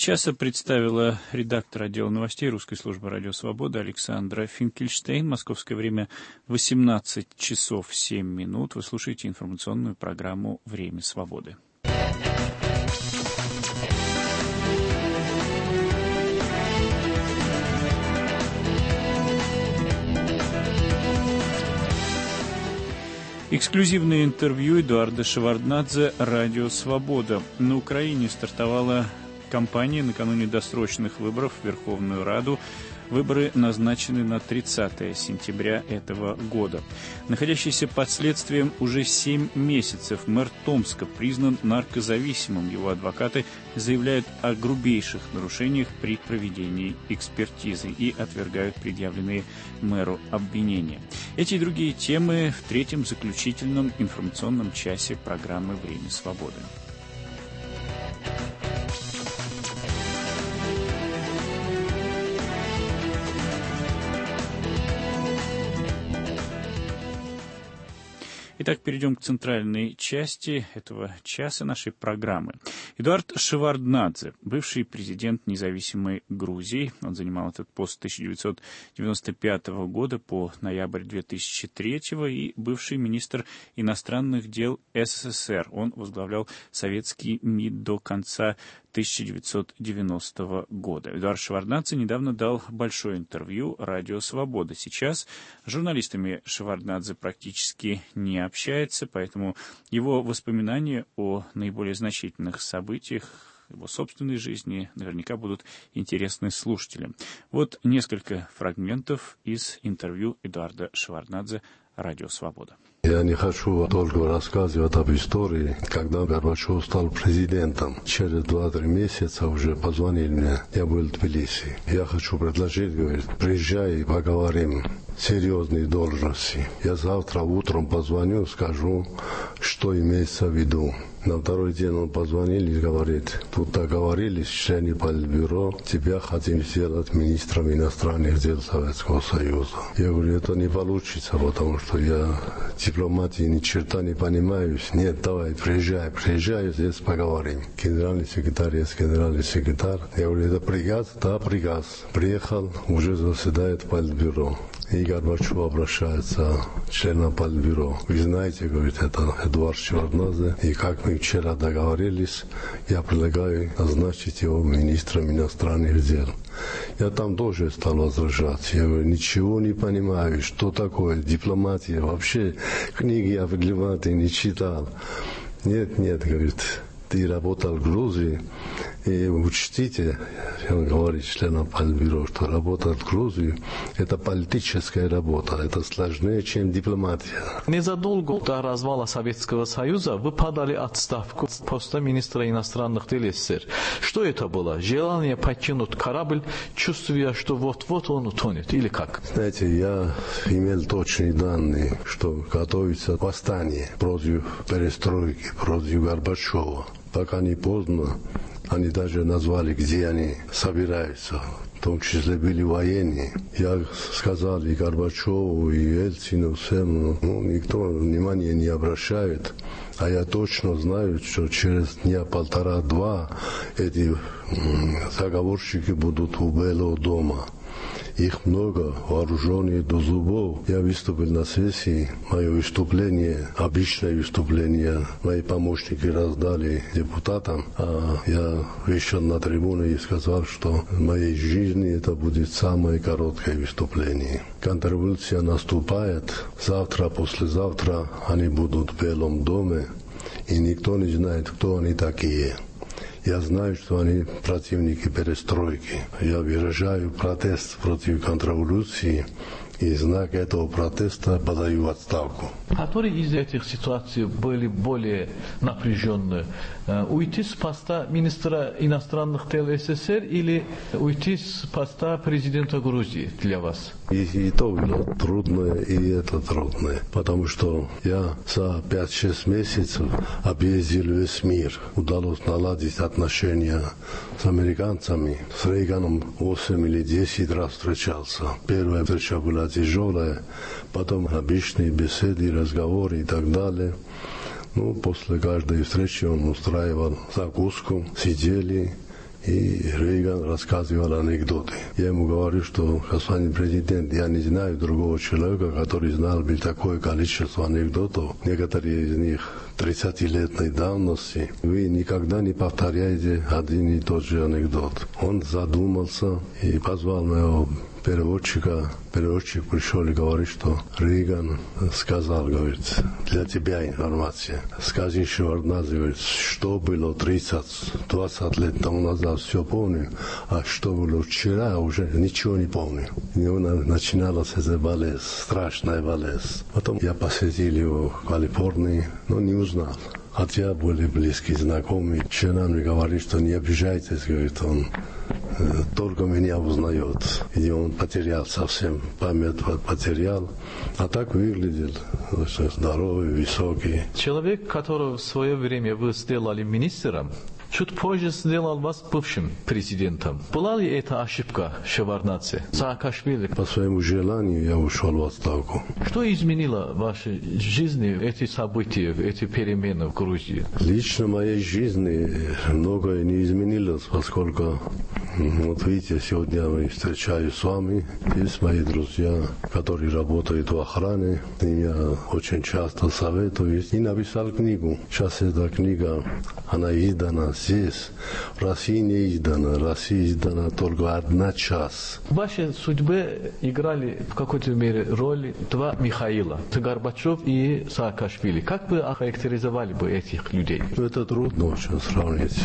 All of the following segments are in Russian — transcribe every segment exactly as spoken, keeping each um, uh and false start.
часа представила редактор отдела новостей русской службы «Радио Свобода» Александра Финкельштейн. Московское время восемнадцать часов семь минут. Вы слушаете информационную программу «Время свободы». Эксклюзивное интервью Эдуарда Шеварднадзе «Радио Свобода». На Украине стартовала кампания накануне досрочных выборов в Верховную Раду. Выборы назначены на тридцатое сентября этого года. Находящийся под следствием уже семь месяцев мэр Томска признан наркозависимым. Его адвокаты заявляют о грубейших нарушениях при проведении экспертизы и отвергают предъявленные мэру обвинения. Эти и другие темы в третьем заключительном информационном часе программы «Время свободы». Итак, перейдем к центральной части этого часа нашей программы. Эдуард Шеварднадзе, бывший президент независимой Грузии. Он занимал этот пост с тысяча девятьсот девяносто пятого года по ноябрь две тысячи третьего и бывший министр иностранных дел СССР. Он возглавлял советский МИД до конца тысяча девятьсот девяностого года. Эдуард Шеварднадзе недавно дал большое интервью «Радио Свобода». Сейчас с журналистами Шеварднадзе практически не общается, поэтому его воспоминания о наиболее значительных событиях его собственной жизни наверняка будут интересны слушателям. Вот несколько фрагментов из интервью Эдуарда Шеварднадзе «Радио Свобода». Я не хочу долго рассказывать об истории, когда Горбачев стал президентом. Через два-три месяца уже позвонил мне, я был в Тбилиси. Я хочу предложить, говорит, приезжай и поговорим. Серьезные должности. Я завтра утром позвоню, скажу, что имеется в виду. На второй день он позвонил и говорит, тут договорились, члены Политбюро, тебя хотим сделать министром иностранных дел Советского Союза. Я говорю, это не получится, потому что я дипломатии ни черта не понимаю. Нет, давай, приезжай, приезжай, здесь поговорим. Генеральный секретарь есть генеральный секретарь. Я говорю, это приказ? Да, приказ. Приехал, уже заседает Политбюро. И Горбачев обращается к членам Политбюро. Вы знаете, говорит, это Эдуард Шеварднадзе. И как мы вчера договорились, я предлагаю назначить его министром иностранных дел. Я там тоже стал возражать. Я говорю, ничего не понимаю, что такое дипломатия. Вообще книги я в дипломатии не читал. Нет, нет, говорит, ты работал в Грузии, и учтите, он говорит членам Политбюро, что работа в Грузии – это политическая работа, это сложнее, чем дипломатия. Незадолго до развала Советского Союза вы подали отставку с поста министра иностранных дел СССР. Что это было? Желание покинуть корабль, чувствуя, что вот-вот он утонет, или как? Знаете, я имел точные данные, что готовится восстание против перестройки, против Горбачева. Пока не поздно, они даже назвали, где они собираются. В том числе были военные. Я сказал и Горбачеву, и Ельцину всем, ну, никто внимания не обращает. А я точно знаю, что через дня полтора-два эти заговорщики будут у Белого дома. Их много, вооруженные до зубов. Я выступил на сессии. Мое выступление, обычное выступление, мои помощники раздали депутатам. А я вышел на трибуну и сказал, что в моей жизни это будет самое короткое выступление. Контрреволюция наступает. Завтра, послезавтра они будут в Белом доме. И никто не знает, кто они такие. Я знаю, что они противники перестройки. Я выражаю протест против контрреволюции, и знак этого протеста подаю отставку. Которые из этих ситуаций были более напряженные? Уйти с поста министра иностранных дел СССР или уйти с поста президента Грузии для вас? И, и то было трудное, и это трудное. Потому что я за пять-шесть месяцев объездил весь мир. Удалось наладить отношения с американцами. С Рейганом восемь или десять раз встречался. Первая встреча была тяжелая, потом обычные беседы, разговоры и так далее. Ну, после каждой встречи он устраивал закуску, сидели, И Рейган рассказывал анекдоты. Я ему говорю, что, господин президент, я не знаю другого человека, который знал бы такое количество анекдотов, некоторые из них тридцатилетней давности. Вы никогда не повторяете один и тот же анекдот. Он задумался и позвал моего переводчика. Переводчик пришел и говорит, что Рейган сказал, говорит, для тебя информация. Скажи Шеварднадзе, говорит, что было тридцать-двадцать лет тому назад, все помню, а что было вчера, уже ничего не помню. У него начиналась эта болезнь, страшная болезнь. Потом я посетил его в Калифорнии, но не узнал. Хотя были близкие знакомые. Жена мне говорит, что не обижайтесь, говорит, он э, только меня узнает. И он потерял совсем, память потерял. А так выглядел, здоровый, высокий. Человек, которого в свое время вы сделали министром, чуть позже сделал вас бывшим президентом. Была ли это ошибка Шеварднадзе, Саакашвили? По своему желанию я ушел в отставку. Что изменило в вашей жизни эти события, эти перемены в Грузии? Лично в моей жизни многое не изменилось, поскольку, вот видите, сегодня я встречаюсь с вами. Есть мои друзья, которые работают в охране. И я очень часто советую. И написал книгу. Сейчас эта книга, она издана здесь. В России не издана. В России издана только одна часть. В вашей судьбе играли в какой-то мере роль два Михаила. Горбачев и Саакашвили. Как вы охарактеризовали бы этих людей? Это трудно очень сравнить.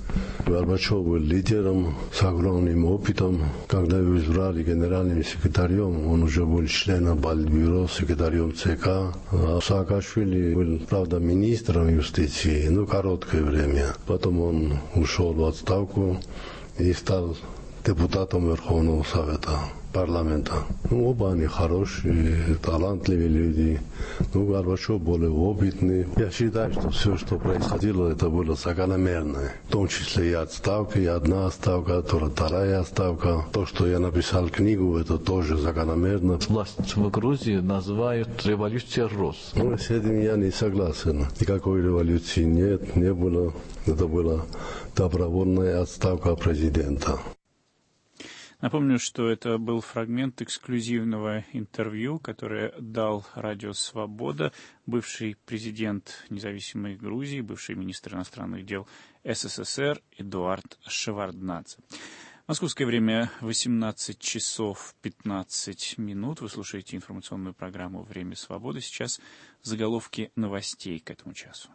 Горбачев был лидером с огромным опытом. Когда его избрали генеральным секретарем, он уже был членом Политбюро, секретарем ЦК. А Саакашвили был, правда, министром юстиции, но короткое время. Потом он ушел в отставку и стал депутатом Верховного Совета парламента. Ну, оба они хорошие, талантливые люди. Ну, Горбачев более опытный. Я считаю, что все, что происходило, это было закономерно. В том числе и отставка, и одна отставка, вторая отставка. То, что я написал книгу, это тоже закономерно. Власть в Грузии называют революцией роз. Ну, с этим я не согласен. Никакой революции нет, не было. Это была добровольная отставка президента. Напомню, что это был фрагмент эксклюзивного интервью, которое дал Радио Свобода бывший президент независимой Грузии, бывший министр иностранных дел СССР Эдуард Шеварднадзе. Московское время восемнадцать часов пятнадцать минут. Вы слушаете информационную программу «Время свободы». Сейчас заголовки новостей к этому часу.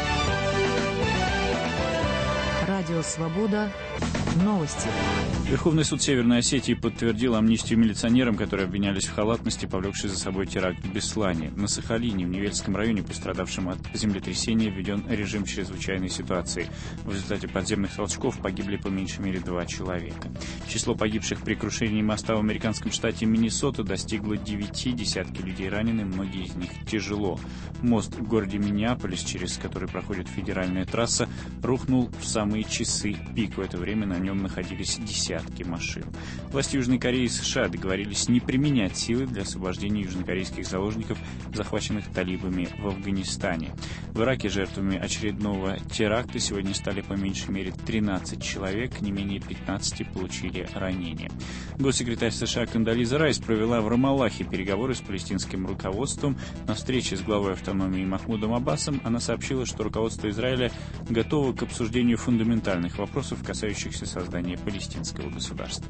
Радио «Свобода». Новости. Верховный суд Северной Осетии подтвердил амнистию милиционерам, которые обвинялись в халатности, повлекшей за собой теракт в Беслане. На Сахалине, в Невельском районе, пострадавшим от землетрясения, введен режим чрезвычайной ситуации. В результате подземных толчков погибли по меньшей мере два человека. Число погибших при крушении моста в американском штате Миннесота достигло девяти, десятки людей ранены, многие из них тяжело. Мост в городе Миннеаполис, через который проходит федеральная трасса, рухнул в самые часы пик. В это время на нем находились десятки машин. Власти Южной Кореи и США договорились не применять силы для освобождения южнокорейских заложников, захваченных талибами в Афганистане. В Ираке жертвами очередного теракта сегодня стали по меньшей мере тринадцать человек, не менее пятнадцати получили ранения. Госсекретарь США Кондолиза Райс провела в Рамаллахе переговоры с палестинским руководством. На встрече с главой автономии Махмудом Аббасом она сообщила, что руководство Израиля готово к обсуждению фундаментальных вопросов, касающихся создания палестинского государства.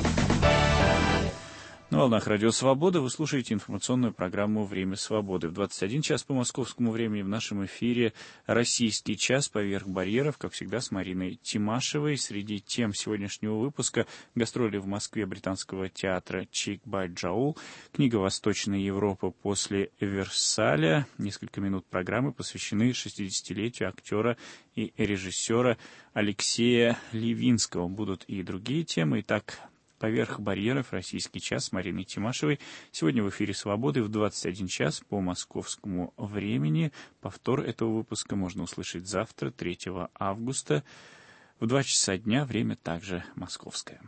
На волнах Радио Свобода вы слушаете информационную программу «Время свободы». В двадцать один час по московскому времени в нашем эфире «Российский час. Поверх барьеров», как всегда, с Мариной Тимашевой. Среди тем сегодняшнего выпуска гастроли в Москве британского театра Чик-Бай-Джаул, книга «Восточная Европа после Версаля». Несколько минут программы посвящены шестидесятилетию актера и режиссера Алексея Левинского. Будут и другие темы. Итак, «Поверх барьеров. Российский час» с Мариной Тимашевой. Сегодня в эфире «Свободы» в двадцать один час по московскому времени. Повтор этого выпуска можно услышать завтра, третьего августа, в два часа дня. Время также московское.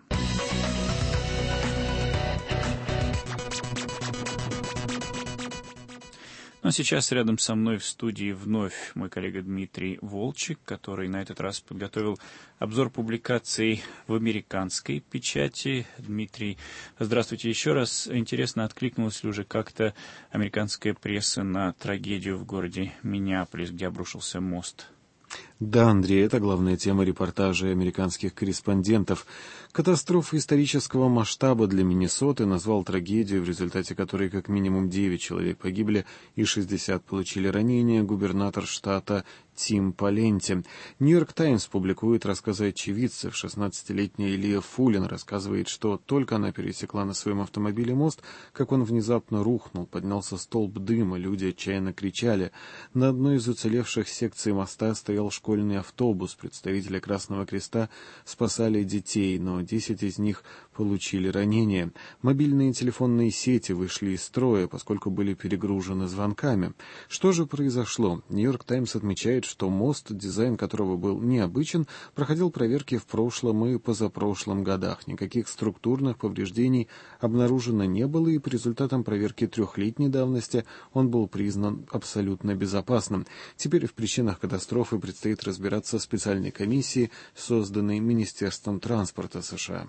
Ну а а сейчас рядом со мной в студии вновь мой коллега Дмитрий Волчек, который на этот раз подготовил обзор публикаций в американской печати. Дмитрий, здравствуйте еще раз. Интересно, откликнулась ли уже как-то американская пресса на трагедию в городе Миннеаполис, где обрушился мост? Да, Андрей, это главная тема репортажей американских корреспондентов. Катастрофа исторического масштаба для Миннесоты назвал трагедию, в результате которой как минимум девять человек погибли и шестьдесят получили ранения, губернатор штата Тим Паленти. «Нью-Йорк Таймс» публикует рассказы очевидцев. шестнадцатилетняя Лия Фуллен рассказывает, что только она пересекла на своем автомобиле мост, как он внезапно рухнул, поднялся столб дыма, люди отчаянно кричали. На одной из уцелевших секций моста стоял школьный автобус. Представители Красного Креста спасали детей, но десять из них получили ранения. Мобильные телефонные сети вышли из строя, поскольку были перегружены звонками. Что же произошло? «Нью-Йорк Таймс» отмечает, что мост, дизайн которого был необычен, проходил проверки в прошлом и позапрошлом годах. Никаких структурных повреждений обнаружено не было, и по результатам проверки трехлетней давности он был признан абсолютно безопасным. Теперь в причинах катастрофы предстоит разбираться специальной комиссии, созданной Министерством транспорта США.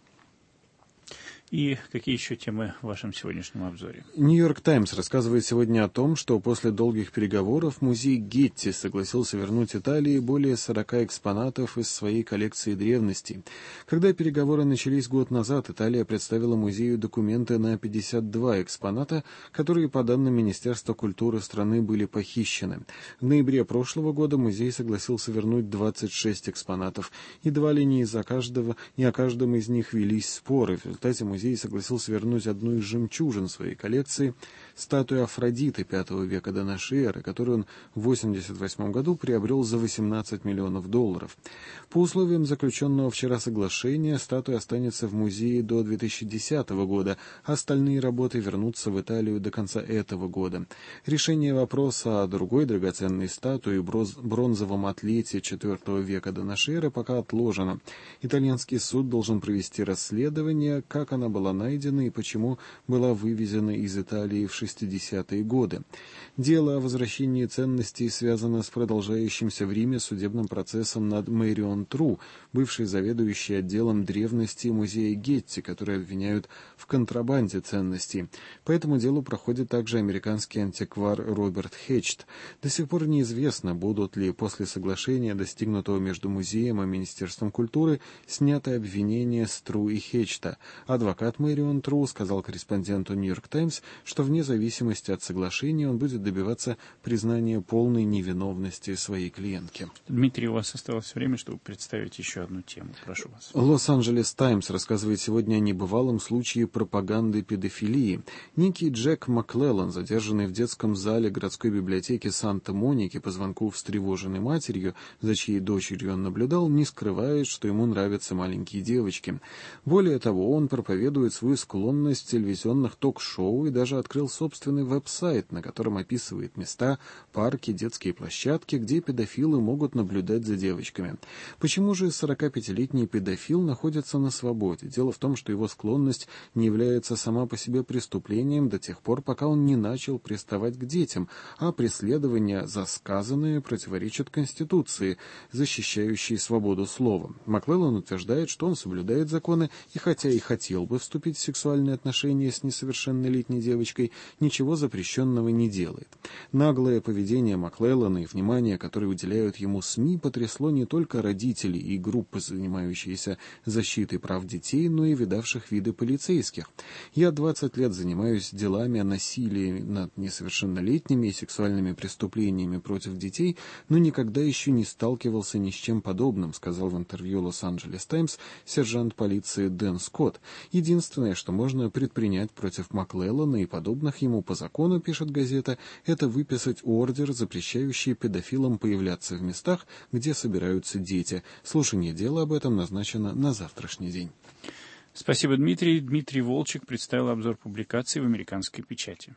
И какие еще темы в вашем сегодняшнем обзоре? «Нью-Йорк Таймс» рассказывает сегодня о том, что после долгих переговоров музей Гетти согласился вернуть Италии более сорока экспонатов из своей коллекции древностей. Когда переговоры начались год назад, Италия представила музею документы на пятьдесят два экспоната, которые, по данным Министерства культуры страны, были похищены. В ноябре прошлого года музей согласился вернуть двадцать шесть экспонатов. Едва ли не из-за каждого, не о каждом из них велись споры. В результате музей согласился вернуть одну из жемчужин своей коллекции, статую Афродиты пятого века до нашей эры, которую он в восемьдесят восьмом году приобрел за восемнадцать миллионов долларов. По условиям заключенного вчера соглашения, статуя останется в музее до две тысячи десятого года, а остальные работы вернутся в Италию до конца этого года. Решение вопроса о другой драгоценной статуе, бронзовом атлете четвертого века до нашей эры, пока отложено. Итальянский суд должен провести расследование, как она была найдена и почему была вывезена из Италии в шестидесятые годы. Дело о возвращении ценностей связано с продолжающимся в Риме судебным процессом над Мэрион Тру, бывшей заведующей отделом древности музея Гетти, которые обвиняют в контрабанде ценностей. По этому делу проходит также американский антиквар Роберт Хечт. До сих пор неизвестно, будут ли после соглашения, достигнутого между музеем и Министерством культуры, сняты обвинения с Тру и Хечта. Адвокат Мэрион Тру сказал корреспонденту «Нью-Йорк Таймс», что вне зависимости от соглашения он будет добиваться признания полной невиновности своей клиентки. Дмитрий, у вас осталось время, чтобы представить еще одну тему. Прошу вас. «Лос-Анджелес Таймс» рассказывает сегодня о небывалом случае пропаганды педофилии. Некий Джек Маклеллан, задержанный в детском зале городской библиотеки Санта-Моники по звонку встревоженной матерью, за чьей дочерью он наблюдал, не скрывает, что ему нравятся маленькие девочки. Более того, он проповедует свою склонность в телевизионных ток-шоу и даже открыл собственный веб-сайт, на котором описывает места, парки, детские площадки, где педофилы могут наблюдать за девочками. Почему же сорокапятилетний педофил находится на свободе? Дело в том, что его склонность не является сама по себе преступлением до тех пор, пока он не начал приставать к детям, а преследование за сказанное противоречит Конституции, защищающей свободу слова. Маклеллан утверждает, что он соблюдает законы и хотя и хотел бы вступить в сексуальные отношения с несовершеннолетней девочкой, ничего запрещенного не делает. Наглое поведение Маклеллана и внимание, которое уделяют ему СМИ, потрясло не только родителей и группы, занимающиеся защитой прав детей, но и видавших виды полицейских. «Я двадцать лет занимаюсь делами о насилии над несовершеннолетними и сексуальными преступлениями против детей, но никогда еще не сталкивался ни с чем подобным», сказал в интервью «Лос-Анджелес Таймс» сержант полиции Дэн Скотт. Единственное, что можно предпринять против Маклеллана и подобных ему по закону, пишет газета, это выписать ордер, запрещающий педофилам появляться в местах, где собираются дети. Слушание дела об этом назначено на завтрашний день. Спасибо, Дмитрий. Дмитрий Волчек представил обзор публикаций в американской печати.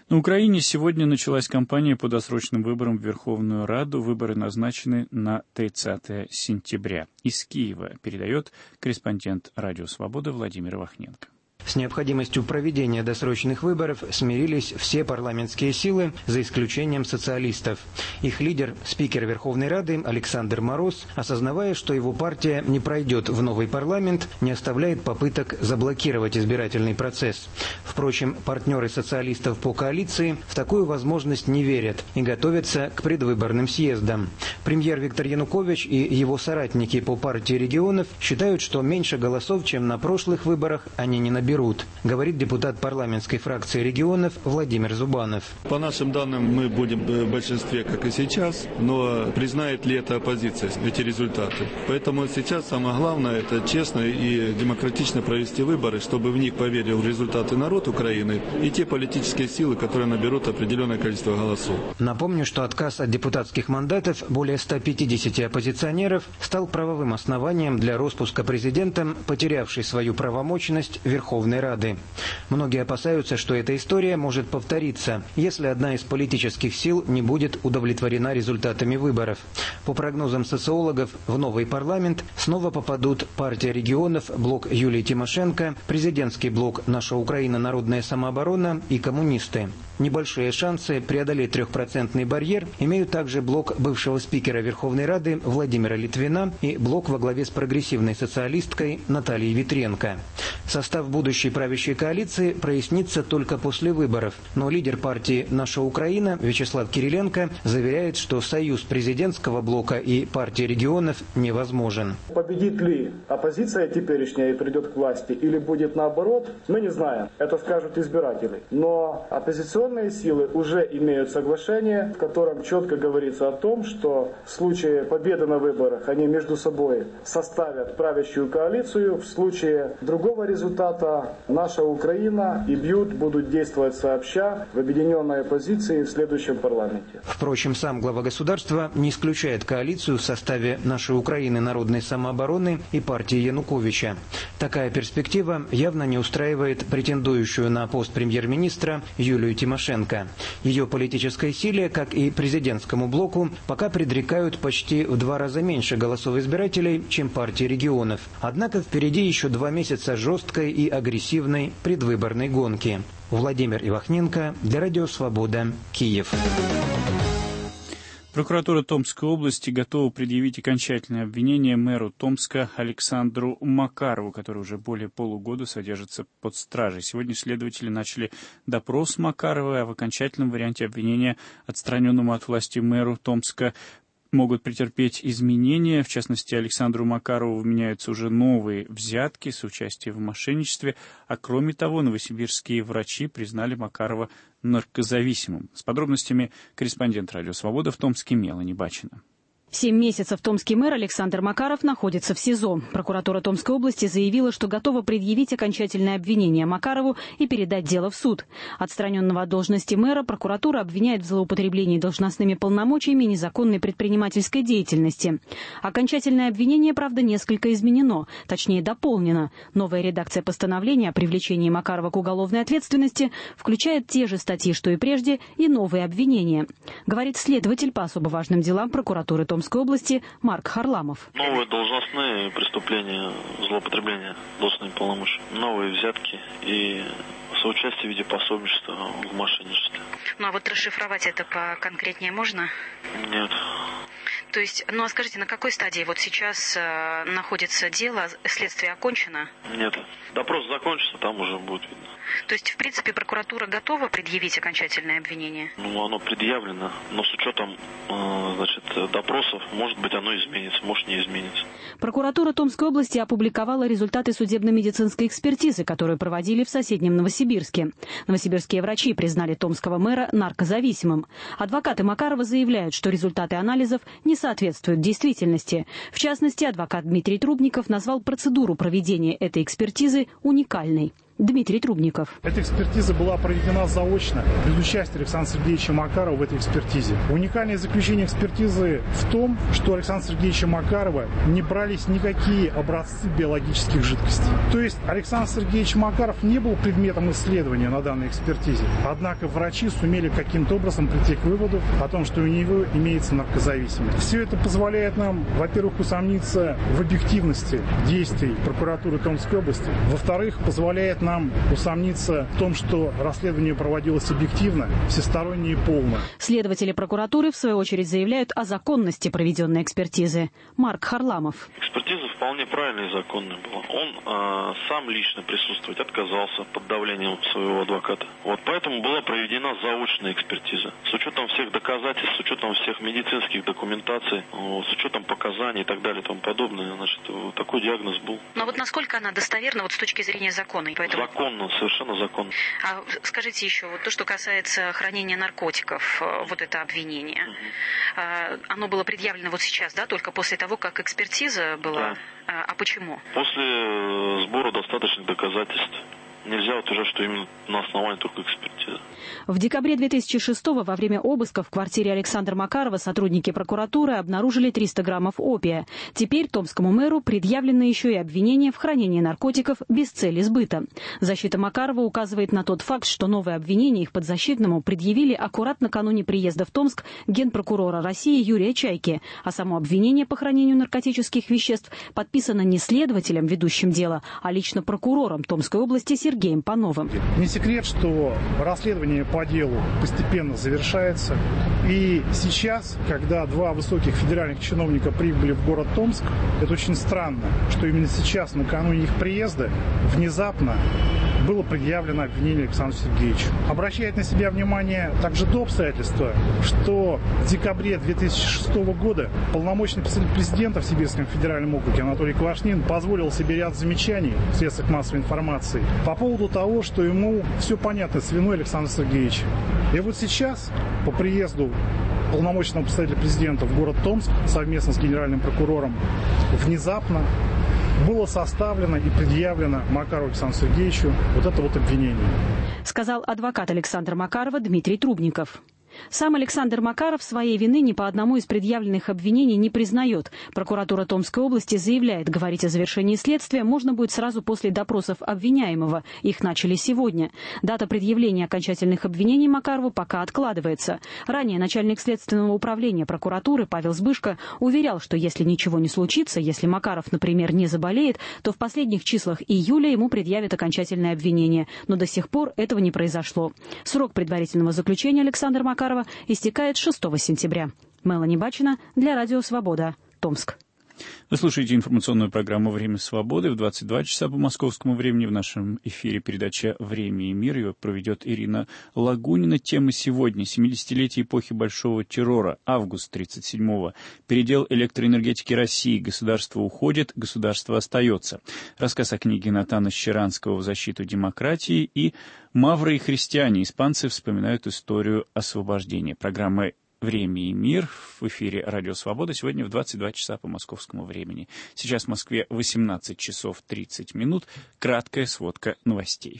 На Украине сегодня началась кампания по досрочным выборам в Верховную Раду. Выборы назначены на тридцатое сентября. Из Киева передает корреспондент «Радио Свобода» Владимир Вахненко. С необходимостью проведения досрочных выборов смирились все парламентские силы, за исключением социалистов. Их лидер, спикер Верховной Рады Александр Мороз, осознавая, что его партия не пройдет в новый парламент, не оставляет попыток заблокировать избирательный процесс. Впрочем, партнеры социалистов по коалиции в такую возможность не верят и готовятся к предвыборным съездам. Премьер Виктор Янукович и его соратники по партии регионов считают, что меньше голосов, чем на прошлых выборах, они не наберут. Говорит депутат парламентской фракции регионов Владимир Зубанов. По нашим данным, мы будем в большинстве, как и сейчас, но признает ли это оппозиция, эти результаты? Поэтому сейчас самое главное – это честно и демократично провести выборы, чтобы в них поверил в результаты народ Украины и те политические силы, которые наберут определенное количество голосов. Напомню, что отказ от депутатских мандатов более ста пятидесяти оппозиционеров стал правовым основанием для роспуска президентом, потерявшей свою правомочность Верховной Рады. Многие опасаются, что эта история может повториться, если одна из политических сил не будет удовлетворена результатами выборов. По прогнозам социологов, в новый парламент снова попадут партия регионов, блок Юлии Тимошенко, президентский блок «Наша Украина. Народная самооборона» и коммунисты. Небольшие шансы преодолеть трехпроцентный барьер имеют также блок бывшего спикера Верховной Рады Владимира Литвина и блок во главе с прогрессивной социалисткой Натальей Витренко. Состав будущей правящей коалиции прояснится только после выборов, но лидер партии «Наша Украина» Вячеслав Кириленко заверяет, что союз президентского блока и партии регионов невозможен. Победит ли оппозиция теперешняя и придет к власти, или будет наоборот, мы не знаем. Это скажут избиратели. Но оппозиционные силы уже имеют соглашение, в котором четко говорится о том, что в случае победы на выборах они между собой составят правящую коалицию, в случае другого результата «Наша Украина» и БЮТ будут действовать сообща в объединенной оппозиции в следующем парламенте. Впрочем, сам глава государства не исключает коалицию в составе «Нашей Украины. Народной самообороны» и партии Януковича. Такая перспектива явно не устраивает претендующую на пост премьер-министра Юлию Тимошенко. Ее политической силе, как и президентскому блоку, пока предрекают почти в два раза меньше голосов избирателей, чем партии регионов. Однако впереди еще два месяца жесткой и агрессивной предвыборной гонки. Владимир Ивахненко для Радио Свобода, Киев. Прокуратура Томской области готова предъявить окончательное обвинение мэру Томска Александру Макарову, который уже более полугода содержится под стражей. Сегодня следователи начали допрос Макарова, а в окончательном варианте обвинения отстраненному от власти мэру Томска могут претерпеть изменения. В частности, Александру Макарову вменяются уже новые взятки с участием в мошенничестве. А кроме того, новосибирские врачи признали Макарова наркозависимым. С подробностями корреспондент «Радио Свобода» в Томске Мелани Бачина. Семь месяцев томский мэр Александр Макаров находится в СИЗО. Прокуратура Томской области заявила, что готова предъявить окончательное обвинение Макарову и передать дело в суд. Отстраненного от должности мэра прокуратура обвиняет в злоупотреблении должностными полномочиями и незаконной предпринимательской деятельности. Окончательное обвинение, правда, несколько изменено, точнее дополнено. Новая редакция постановления о привлечении Макарова к уголовной ответственности включает те же статьи, что и прежде, и новые обвинения. Говорит следователь по особо важным делам прокуратуры Томской Томской области Марк Харламов. Новые должностные преступления, злоупотребление должностными полномочиями, новые взятки и соучастие в виде пособничества в мошенничестве. Ну а вот расшифровать это поконкретнее можно? Нет. То есть, ну а скажите, на какой стадии вот сейчас э, находится дело, следствие окончено? Нет. Допрос закончится, там уже будет видно. То есть, в принципе, прокуратура готова предъявить окончательное обвинение? Ну, оно предъявлено, но с учетом э, значит, допросов, может быть, оно изменится, может, не изменится. Прокуратура Томской области опубликовала результаты судебно-медицинской экспертизы, которую проводили в соседнем Новосибирске. Новосибирские врачи признали томского мэра наркозависимым. Адвокаты Макарова заявляют, что результаты анализов не соответствуют действительности. В частности, адвокат Дмитрий Трубников назвал процедуру проведения этой экспертизы уникальной. Дмитрий Трубников. Эта экспертиза была проведена заочно, без участия Александра Сергеевича Макарова в этой экспертизе. Уникальное заключение экспертизы в том, что у Александра Сергеевича Макарова не брались никакие образцы биологических жидкостей. То есть Александр Сергеевич Макаров не был предметом исследования на данной экспертизе. Однако врачи сумели каким-то образом прийти к выводу о том, что у него имеется наркозависимость. Все это позволяет нам, во-первых, усомниться в объективности действий прокуратуры Томской области. Во-вторых, позволяет нам усомниться в том, что расследование проводилось объективно, всесторонне и полно. Следователи прокуратуры, в свою очередь, заявляют о законности проведенной экспертизы. Марк Харламов. Экспертиза вполне правильная и законная была. Он э, сам лично присутствовать отказался под давлением своего адвоката. Вот поэтому была проведена заочная экспертиза. С учетом всех доказательств, с учетом всех медицинских документаций, вот, с учетом показаний и так далее и тому подобное. Значит, вот такой диагноз был. Но вот насколько она достоверна вот с точки зрения закона? Поэтому... Законно, совершенно законно. А скажите еще, вот то, что касается хранения наркотиков, вот это обвинение, угу. Оно было предъявлено вот сейчас, да, только после того, как экспертиза была? Да. А почему? После сбора достаточных доказательств. Нельзя утверждать, что именно на основании только экспертизы. В декабре две тысячи шестого во время обыска в квартире Александра Макарова сотрудники прокуратуры обнаружили триста граммов опия. Теперь томскому мэру предъявлено еще и обвинение в хранении наркотиков без цели сбыта. Защита Макарова указывает на тот факт, что новое обвинение их подзащитному предъявили аккурат накануне приезда в Томск генпрокурора России Юрия Чайки, а само обвинение по хранению наркотических веществ подписано не следователем, ведущим дело, а лично прокурором Томской области Сергеем Сергеем Пановым. Не секрет, что расследование по делу постепенно завершается. И сейчас, когда два высоких федеральных чиновника прибыли в город Томск, это очень странно, что именно сейчас, накануне их приезда, внезапно было предъявлено обвинение Александру Сергеевичу. Обращает на себя внимание также то обстоятельство, что в декабре две тысячи шестого года полномочный представитель президента в Сибирском федеральном округе Анатолий Квашнин позволил себе ряд замечаний в средствах массовой информации по поводу того, что ему все понятно с виной Александра Сергеевича. И вот сейчас, по приезду полномочного представителя президента в город Томск совместно с генеральным прокурором, внезапно было составлено и предъявлено Макарову Александру Сергеевичу вот это вот обвинение. Сказал адвокат Александра Макарова Дмитрий Трубников. Сам Александр Макаров своей вины ни по одному из предъявленных обвинений не признает. Прокуратура Томской области заявляет, говорить о завершении следствия можно будет сразу после допросов обвиняемого. Их начали сегодня. Дата предъявления окончательных обвинений Макарову пока откладывается. Ранее начальник следственного управления прокуратуры Павел Сбышко уверял, что если ничего не случится, если Макаров, например, не заболеет, то в последних числах июля ему предъявят окончательное обвинение. Но до сих пор этого не произошло. Срок предварительного заключения Александра Макарова истекает шестого сентября. Мелани Бачина для Радио Свобода, Томск. Вы слушаете информационную программу «Время свободы» в двадцать два часа по московскому времени. В нашем эфире передача «Время и мир». Ее проведет Ирина Лагунина. Тема сегодня — семидесятилетие эпохи Большого террора, август тридцать седьмого. Передел электроэнергетики России. Государство уходит, государство остается. Рассказ о книге Натана Щеранского «В защиту демократии» и «Мавры и христиане. Испанцы вспоминают историю освобождения». Программа «Время и мир» в эфире «Радио Свобода» сегодня в двадцать два часа по московскому времени. Сейчас в Москве восемнадцать часов тридцать минут. Краткая сводка новостей.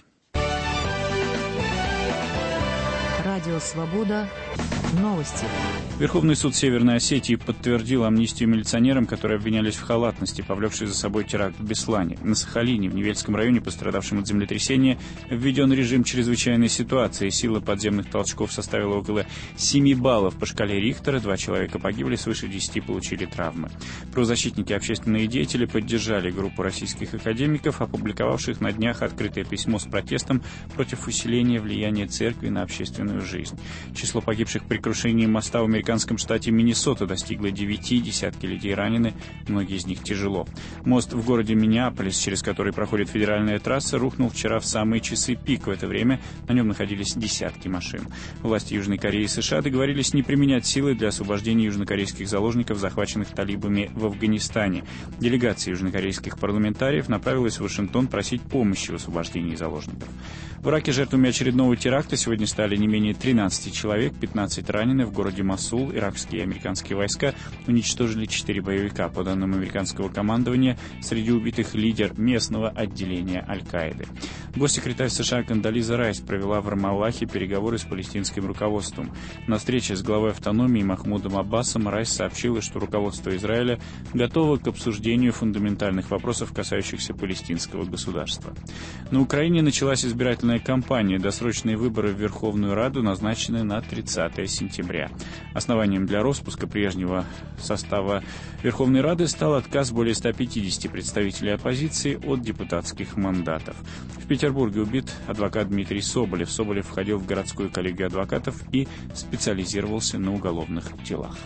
Радио Свобода. Новости. Верховный суд Северной Осетии подтвердил амнистию милиционерам, которые обвинялись в халатности, повлекшей за собой теракт в Беслане. На Сахалине, в Невельском районе, пострадавшем от землетрясения, введен режим чрезвычайной ситуации. Сила подземных толчков составила около семи баллов по шкале Рихтера. Два человека погибли, свыше десяти получили травмы. Правозащитники и общественные деятели поддержали группу российских академиков, опубликовавших на днях открытое письмо с протестом против усиления влияния церкви на общественную жизнь. Число погибших при крушении моста в американском штате Миннесота достигло девяти, десятки людей ранены, многие из них тяжело. Мост в городе Миннеаполис, через который проходит федеральная трасса, рухнул вчера в самые часы пик. В это время на нем находились десятки машин. Власти Южной Кореи и США договорились не применять силы для освобождения южнокорейских заложников, захваченных талибами в Афганистане. Делегация южнокорейских парламентариев направилась в Вашингтон просить помощи в освобождении заложников. В Ираке жертвами очередного теракта сегодня стали не менее тринадцати человек, пятнадцать ранены. В городе Мосул иракские и американские войска уничтожили четыре боевика. По данным американского командования, среди убитых лидер местного отделения Аль-Каиды. Госсекретарь США Кондолиза Райс провела в Рамаллахе переговоры с палестинским руководством. На встрече с главой автономии Махмудом Аббасом Райс сообщила, что руководство Израиля готово к обсуждению фундаментальных вопросов, касающихся палестинского государства. На Украине началась избирательная кампания. Досрочные выборы в Верховную Раду назначены на тридцатое сентября. Основанием для распуска прежнего состава Верховной Рады стал отказ более ста пятидесяти представителей оппозиции от депутатских мандатов. В Петербурге убит адвокат Дмитрий Соболев. Соболев входил в городскую коллегию адвокатов и специализировался на уголовных делах.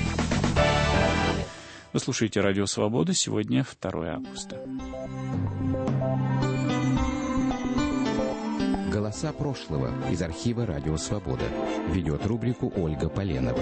Вы слушаете «Радио Свобода». Сегодня второе августа. Голоса прошлого из архива «Радио Свобода». Ведет рубрику Ольга Поленова.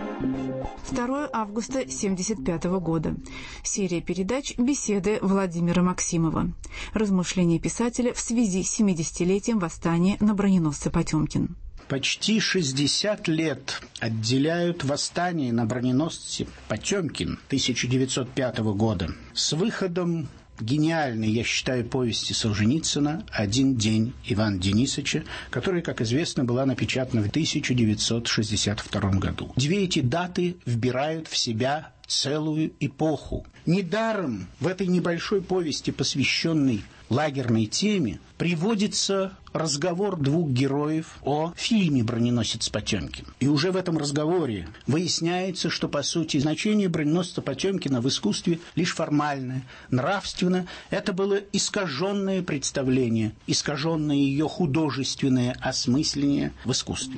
второе августа семьдесят пятого года. Серия передач «Беседы» Владимира Максимова. Размышления писателя в связи с семидесятилетием восстания на броненосце «Потемкин». Почти шестьдесят лет отделяют восстание на броненосце «Потемкин» тысяча девятьсот пятого года с выходом гениальной, я считаю, повести Солженицына «Один день» Ивана Денисовича, которая, как известно, была напечатана в тысяча девятьсот шестьдесят втором году. Две эти даты вбирают в себя целую эпоху. Недаром в этой небольшой повести, посвященной лагерной теме, приводится разговор двух героев о фильме «Броненосец Потемкин». И уже в этом разговоре выясняется, что, по сути, значение броненосца Потемкина в искусстве лишь формальное. Нравственно это было искаженное представление, искаженное ее художественное осмысление в искусстве.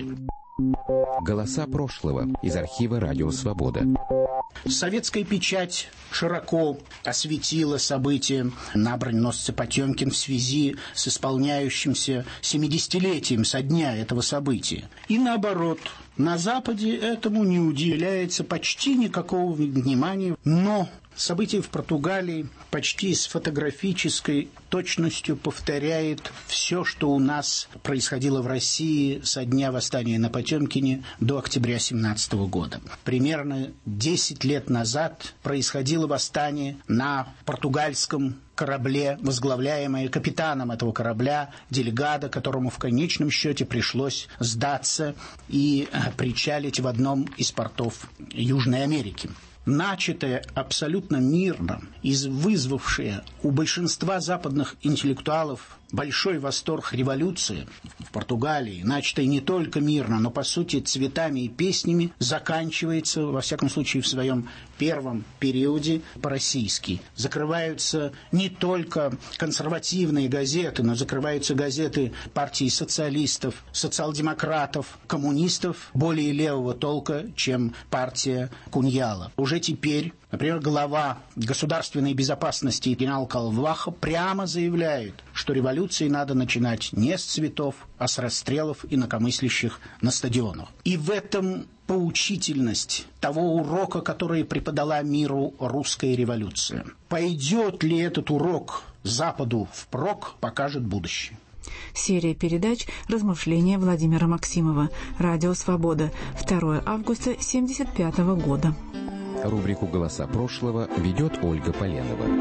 Голоса прошлого из архива «Радио Свобода». Советская печать широко осветила события на броненосце Потемкин в связи с исполняющимся семидесятилетием со дня этого события. И наоборот, на Западе этому не уделяется почти никакого внимания, но событие в Португалии почти с фотографической точностью повторяет все, что у нас происходило в России со дня восстания на Потемкине до октября семнадцатого года. Примерно десять лет назад происходило восстание на португальском корабле, возглавляемое капитаном этого корабля Дельгадо, которому в конечном счете пришлось сдаться и причалить в одном из портов Южной Америки. Начатое абсолютно мирно и вызвавшее у большинства западных интеллектуалов большой восторг революции в Португалии, начатое не только мирно, но, по сути, цветами и песнями, заканчивается, во всяком случае, в своем первом периоде по-российски. Закрываются не только консервативные газеты, но закрываются газеты партии социалистов, социал-демократов, коммунистов более левого толка, чем партия Куньяла. Уже теперь, например, глава государственной безопасности генерал Калваха прямо заявляет, что революции надо начинать не с цветов, а с расстрелов инакомыслящих на стадионах. И в этом поучительность того урока, который преподала миру русская революция. Пойдет ли этот урок Западу впрок, покажет будущее. Серия передач «Размышления» Владимира Максимова. Радио «Свобода». второе августа семьдесят пятого года. Рубрику «Голоса прошлого» ведет Ольга Поленова.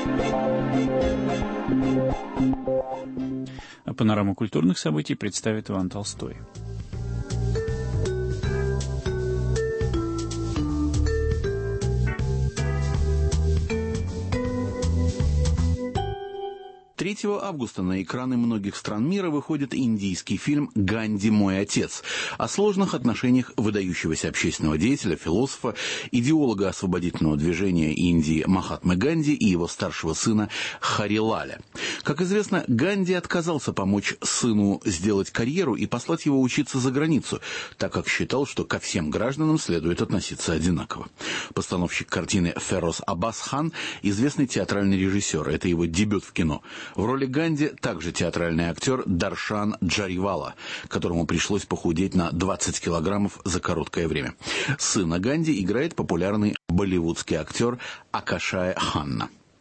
А панораму культурных событий представит Иван Толстой. третьего августа на экраны многих стран мира выходит индийский фильм «Ганди. Мой отец» о сложных отношениях выдающегося общественного деятеля, философа, идеолога освободительного движения Индии Махатмы Ганди и его старшего сына Харилаля. Как известно, Ганди отказался помочь сыну сделать карьеру и послать его учиться за границу, так как считал, что ко всем гражданам следует относиться одинаково. Постановщик картины Фероз Аббас Хан – известный театральный режиссер, это его дебют в кино. В роли Ганди также театральный актер Даршан Джаривала, которому пришлось похудеть на двадцать килограммов за короткое время. Сына Ганди играет популярный болливудский актер Акашая Ханна.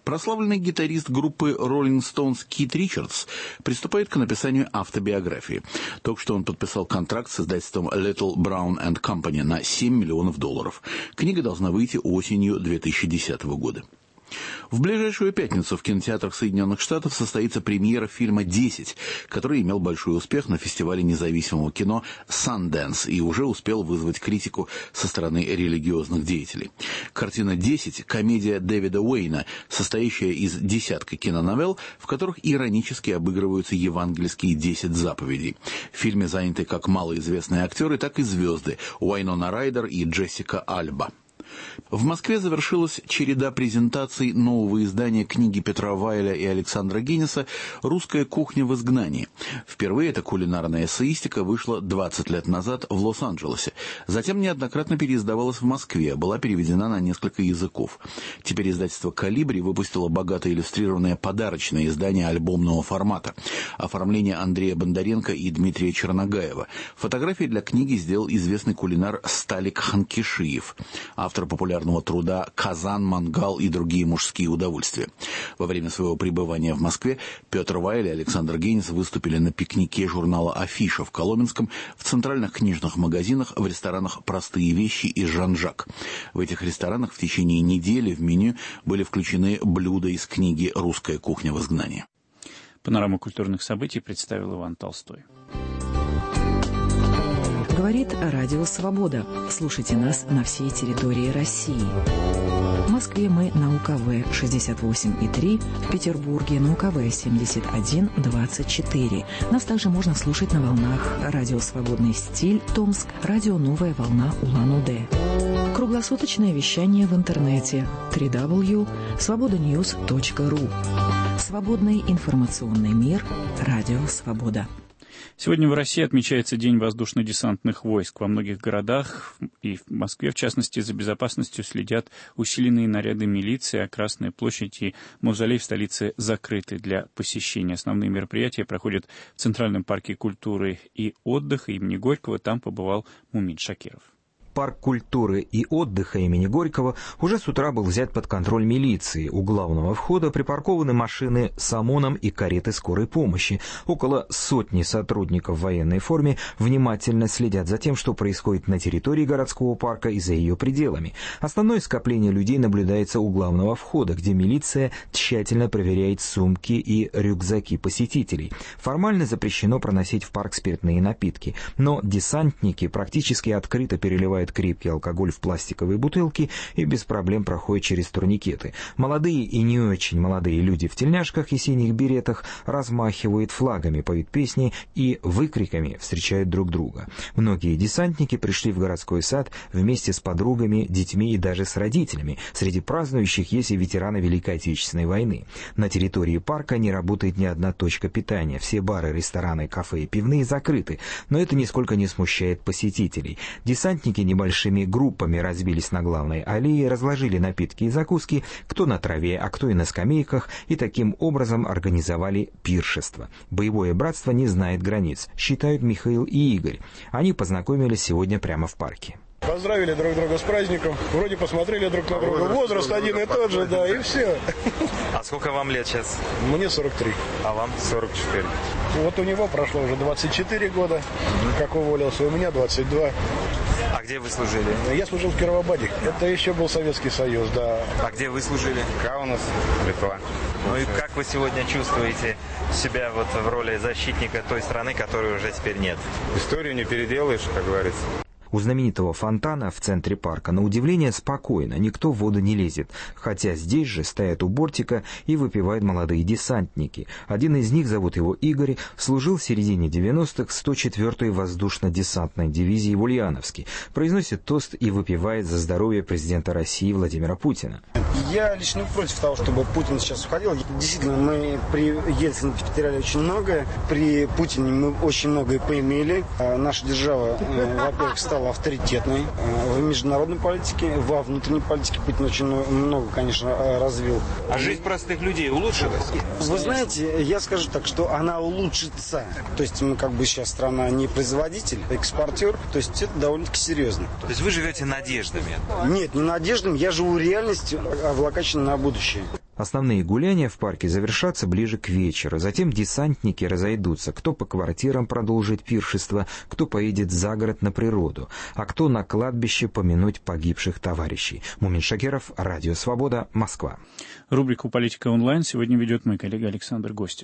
Прославленный гитарист группы Rolling Stones Кит Ричардс приступает к написанию автобиографии. Только что он подписал контракт с издательством Little Brown and Company на семь миллионов долларов. Книга должна выйти осенью две тысячи десятого года. В ближайшую пятницу в кинотеатрах Соединенных Штатов состоится премьера фильма «десять», который имел большой успех на фестивале независимого кино Sundance и уже успел вызвать критику со стороны религиозных деятелей. Картина «десять» – комедия Дэвида Уэйна, состоящая из десятка киноновелл, в которых иронически обыгрываются евангельские десять заповедей. В фильме заняты как малоизвестные актеры, так и звезды Уайнона Райдер и Джессика Альба. В Москве завершилась череда презентаций нового издания книги Петра Вайля и Александра Гиннеса «Русская кухня в изгнании». Впервые эта кулинарная эссеистика вышла двадцать лет назад в Лос-Анджелесе. Затем неоднократно переиздавалась в Москве, была переведена на несколько языков. Теперь издательство «Калибри» выпустило богато иллюстрированное подарочное издание альбомного формата. Оформление Андрея Бондаренко и Дмитрия Черногаева. Фотографии для книги сделал известный кулинар Сталик Ханкишиев, автор популярного труда «Казан, мангал и другие мужские удовольствия». Во время своего пребывания в Москве Петр Вайль и Александр Гиннес выступили на пикнике журнала «Афиша» в Коломенском, в центральных книжных магазинах, в ресторанах «Простые вещи» и «Жан-Жак». В этих ресторанах в течение недели в меню были включены блюда из книги «Русская кухня в изгнании». Панораму культурных событий представил Иван Толстой. Говорит Радио Свобода. Слушайте нас на всей территории России. В Москве мы на У Ка Вэ шестьдесят восемь и три, в Петербурге на У Ка Вэ семьдесят один двадцать четыре. Нас также можно слушать на волнах Радио Свободный стиль Томск, Радио Новая волна Улан-Удэ. Круглосуточное вещание в интернете дабл ю дабл ю дабл ю точка свобода ньюс точка ру. Свободный информационный мир. Радио Свобода. Сегодня в России отмечается День воздушно-десантных войск. Во многих городах и в Москве, в частности, за безопасностью следят усиленные наряды милиции, а Красная площадь и мавзолей в столице закрыты для посещения. Основные мероприятия проходят в Центральном парке культуры и отдыха имени Горького. Там побывал Мумин Шакиров. Парк культуры и отдыха имени Горького уже с утра был взят под контроль милиции. У главного входа припаркованы машины с ОМОНом и кареты скорой помощи. Около сотни сотрудников в военной форме внимательно следят за тем, что происходит на территории городского парка и за ее пределами. Основное скопление людей наблюдается у главного входа, где милиция тщательно проверяет сумки и рюкзаки посетителей. Формально запрещено проносить в парк спиртные напитки, но десантники практически открыто переливают крепкий алкоголь в пластиковые бутылки и без проблем проходят через турникеты. Молодые и не очень молодые люди в тельняшках и синих беретах размахивают флагами, поют песни и выкриками встречают друг друга. Многие десантники пришли в городской сад вместе с подругами, детьми и даже с родителями. Среди празднующих есть и ветераны Великой Отечественной войны. На территории парка не работает ни одна точка питания. Все бары, рестораны, кафе и пивные закрыты, но это нисколько не смущает посетителей. Десантники небольшими группами разбились на главной аллее, разложили напитки и закуски, кто на траве, а кто и на скамейках, и таким образом организовали пиршество. Боевое братство не знает границ, считают Михаил и Игорь. Они познакомились сегодня прямо в парке. Поздравили друг друга с праздником, вроде посмотрели друг на друга, возраст один и тот же, да, и все. А сколько вам лет сейчас? Мне сорок три. А вам? сорок четыре. Вот у него прошло уже двадцать четыре года, как уволился, у меня двадцать два. А где вы служили? Я служил в Кировабаде. Это еще был Советский Союз, да. А где вы служили? Каунас, Литва. Ну и как вы сегодня чувствуете себя вот в роли защитника той страны, которой уже теперь нет? Историю не переделаешь, как говорится. У знаменитого фонтана в центре парка, на удивление, спокойно, никто в воду не лезет, хотя здесь же стоят у бортика и выпивают молодые десантники. Один из них, зовут его Игорь, служил в середине девяностых в сто четвёртой воздушно-десантной дивизии в Ульяновске, произносит тост и выпивает за здоровье президента России Владимира Путина. Я лично против того, чтобы Путин сейчас уходил. Действительно, мы при Ельцине потеряли очень многое, при Путине мы очень многое поимели. Наша держава, во-первых, стала авторитетной в международной политике, во внутренней политике Путин очень много, конечно, развил. А жизнь простых людей улучшилась? Вы знаете, я скажу так, что она улучшится. То есть мы как бы сейчас страна не производитель, а экспортер. То есть это довольно-таки серьезно. То есть вы живете надеждами? Нет, не надеждами. Я живу реальностью, облокаченной на будущее. Основные гуляния в парке завершатся ближе к вечеру. Затем десантники разойдутся. Кто по квартирам продолжит пиршество, кто поедет за город на природу, а кто на кладбище помянуть погибших товарищей. Мумин Шакиров, Радио Свобода, Москва. Рубрику «Политика онлайн» сегодня ведет мой коллега Александр Гостев.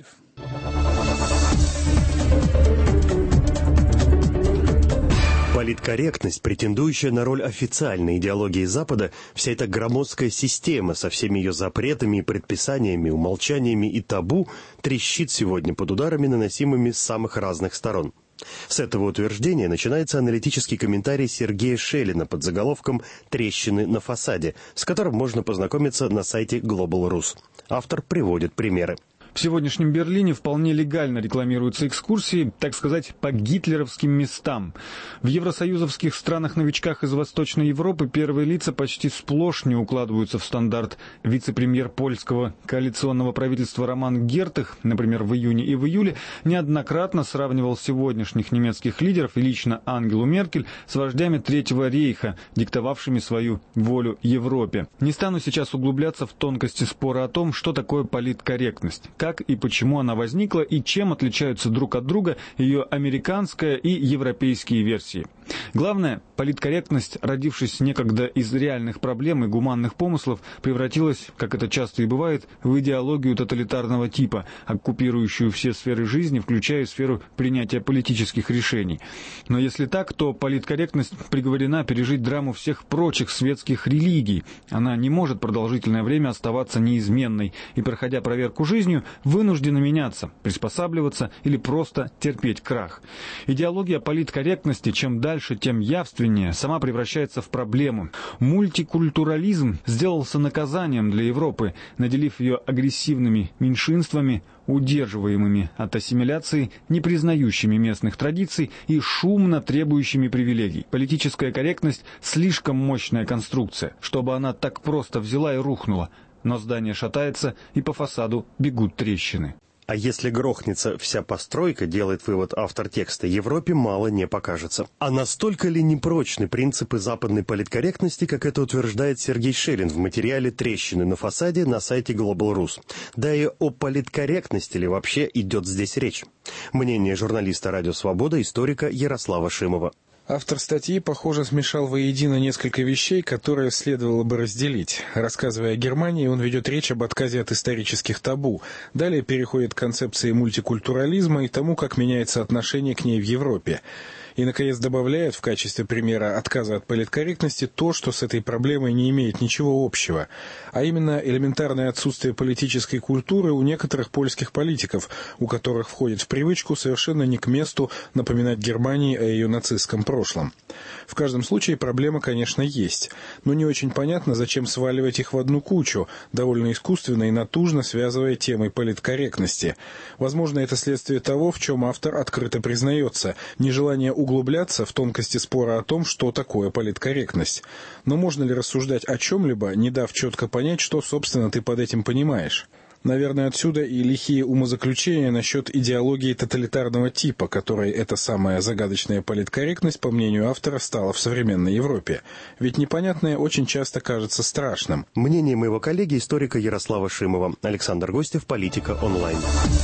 Политкорректность, претендующая на роль официальной идеологии Запада, вся эта громоздкая система со всеми ее запретами и предписаниями, умолчаниями и табу трещит сегодня под ударами, наносимыми с самых разных сторон. С этого утверждения начинается аналитический комментарий Сергея Шелина под заголовком «Трещины на фасаде», с которым можно познакомиться на сайте Global Rus. Автор приводит примеры. В сегодняшнем Берлине вполне легально рекламируются экскурсии, так сказать, по гитлеровским местам. В евросоюзовских странах-новичках из Восточной Европы первые лица почти сплошь не укладываются в стандарт. Вице-премьер польского коалиционного правительства Роман Гертых, например, в июне и в июле, неоднократно сравнивал сегодняшних немецких лидеров и лично Ангелу Меркель с вождями Третьего рейха, диктовавшими свою волю Европе. Не стану сейчас углубляться в тонкости спора о том, что такое политкорректность, как и почему она возникла и чем отличаются друг от друга ее американская и европейские версии. Главное, политкорректность, родившись некогда из реальных проблем и гуманных помыслов, превратилась, как это часто и бывает, в идеологию тоталитарного типа, оккупирующую все сферы жизни, включая сферу принятия политических решений. Но если так, то политкорректность приговорена пережить драму всех прочих светских религий. Она не может продолжительное время оставаться неизменной и, проходя проверку жизнью, вынуждена меняться, приспосабливаться или просто терпеть крах. Идеология политкорректности чем дальше, тем явственнее, сама превращается в проблему. Мультикультурализм сделался наказанием для Европы, наделив ее агрессивными меньшинствами, удерживаемыми от ассимиляции, не признающими местных традиций и шумно требующими привилегий. Политическая корректность – слишком мощная конструкция, чтобы она так просто взяла и рухнула. Но здание шатается, и по фасаду бегут трещины. А если грохнется вся постройка, делает вывод автор текста, Европе мало не покажется. А настолько ли непрочны принципы западной политкорректности, как это утверждает Сергей Шелин в материале «Трещины на фасаде» на сайте Global Rus? Да и о политкорректности ли вообще идет здесь речь? Мнение журналиста «Радио Свобода», историка Ярослава Шимова. Автор статьи, похоже, смешал воедино несколько вещей, которые следовало бы разделить. Рассказывая о Германии, он ведет речь об отказе от исторических табу. Далее переходит к концепции мультикультурализма и тому, как меняется отношение к ней в Европе. И, наконец, добавляет в качестве примера отказа от политкорректности то, что с этой проблемой не имеет ничего общего, а именно элементарное отсутствие политической культуры у некоторых польских политиков, у которых входит в привычку совершенно не к месту напоминать Германии о ее нацистском прошлом. В каждом случае проблема, конечно, есть, но не очень понятно, зачем сваливать их в одну кучу, довольно искусственно и натужно связывая темой политкорректности. Возможно, это следствие того, в чем автор открыто признается, нежелание углубляться в тонкости спора о том, что такое политкорректность. Но можно ли рассуждать о чем-либо, не дав четко понять, что, собственно, ты под этим понимаешь? Наверное, отсюда и лихие умозаключения насчет идеологии тоталитарного типа, которой эта самая загадочная политкорректность, по мнению автора, стала в современной Европе. Ведь непонятное очень часто кажется страшным. Мнение моего коллеги, историка Ярослава Шимова. Александр Гостев, «Политика онлайн».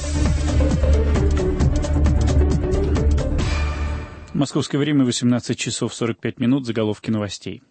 Московское время восемнадцать часов сорок пять минут. Заголовки новостей.